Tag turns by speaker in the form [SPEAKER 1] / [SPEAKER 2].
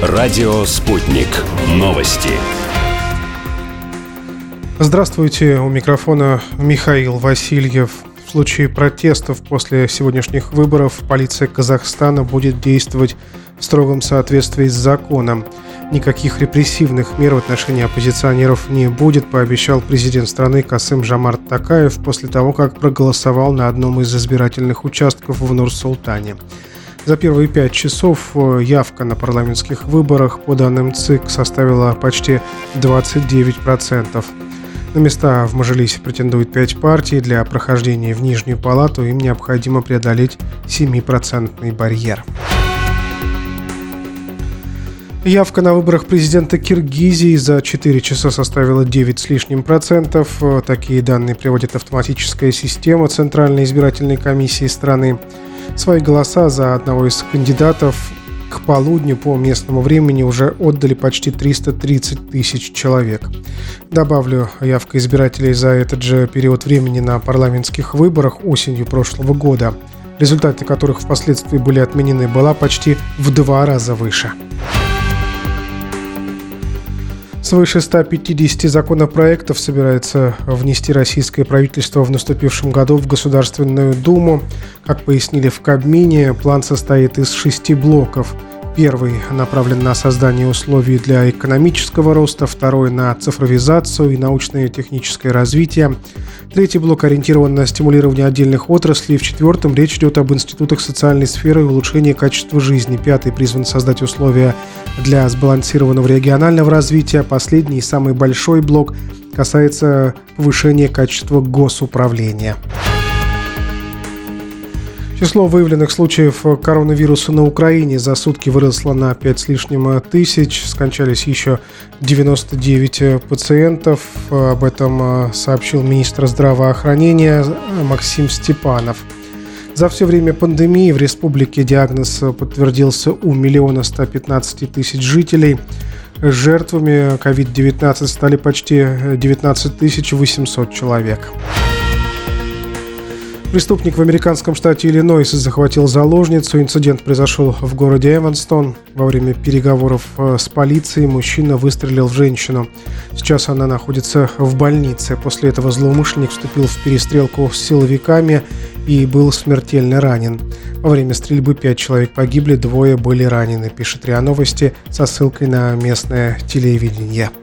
[SPEAKER 1] Радио «Спутник». Новости.
[SPEAKER 2] Здравствуйте, у микрофона Михаил Васильев. В случае протестов после сегодняшних выборов полиция Казахстана будет действовать в строгом соответствии с законом. Никаких репрессивных мер в отношении оппозиционеров не будет, пообещал президент страны Касым-Жомарт Токаев после того, как проголосовал на одном из избирательных участков в Нур-Султане. За первые 5 часов явка на парламентских выборах, по данным ЦИК, составила почти 29%. На места в Мажилисе претендуют 5 партий. Для прохождения в Нижнюю палату им необходимо преодолеть 7% барьер. Явка на выборах президента Киргизии за 4 часа составила 9 с лишним процентов. Такие данные приводит автоматическая система Центральной избирательной комиссии страны. Свои голоса за одного из кандидатов к полудню по местному времени уже отдали почти 330 тысяч человек. Добавлю, явка избирателей за этот же период времени на парламентских выборах осенью прошлого года, результаты которых впоследствии были отменены, была почти в 2 раза выше. Свыше 150 законопроектов собирается внести российское правительство в наступившем году в Государственную Думу. Как пояснили в Кабмине, план состоит из 6 блоков. Первый направлен на создание условий для экономического роста, второй на цифровизацию и научное и техническое развитие. Третий блок ориентирован на стимулирование отдельных отраслей. В четвертом речь идет об институтах социальной сферы и улучшении качества жизни. Пятый призван создать условия для сбалансированного регионального развития. Последний и самый большой блок касается повышения качества госуправления. Число выявленных случаев коронавируса на Украине за сутки выросло на 5 с лишним тысяч. Скончались еще 99 пациентов. Об этом сообщил министр здравоохранения Максим Степанов. За все время пандемии в республике диагноз подтвердился у 1 115 000 жителей. Жертвами COVID-19 стали почти 19 800 человек. Преступник в американском штате Иллинойс захватил заложницу. Инцидент произошел в городе Эванстон. Во время переговоров с полицией мужчина выстрелил в женщину. Сейчас она находится в больнице. После этого злоумышленник вступил в перестрелку с силовиками и был смертельно ранен. Во время стрельбы 5 человек погибли, 2 были ранены, пишет РИА Новости со ссылкой на местное телевидение.